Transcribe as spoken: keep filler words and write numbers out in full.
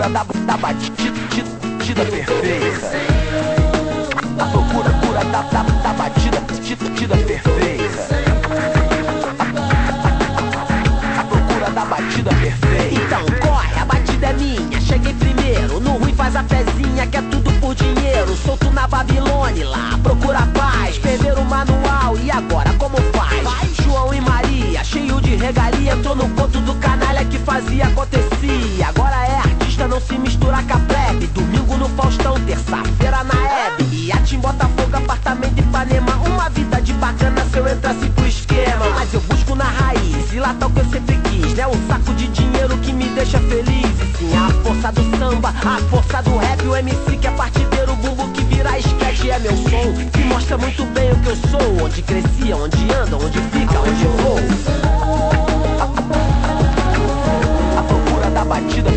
procura da, da batida perfeita. A procura cura da, da, da batida, batida perfeita. A procura da batida perfeita. Então corre, a batida é minha, cheguei primeiro. No ruim faz a pezinha, que é tudo por dinheiro. Solto na Babilônia lá, procura paz. Perderam o manual e agora como faz? João e Maria, cheio de regalia. Entrou no ponto do canalha que fazia, acontecia. Agora é artista, não se mistura com a plebe. Domingo no Faustão, terça-feira na Hebe. E a Tim Botafogo, apartamento de Ipanema. Uma vida de bacana se eu entrasse pro esquema. Mas eu busco na raiz, e lá tá o que eu sempre quis. Não é um saco de dinheiro que me deixa feliz. E sim a força do samba, a força do rap. O M C que é partideiro, o bumbo que vira sketch. É meu som, que mostra muito bem o que eu sou. Onde crescia, onde anda, onde fica, onde vou. A procura da batida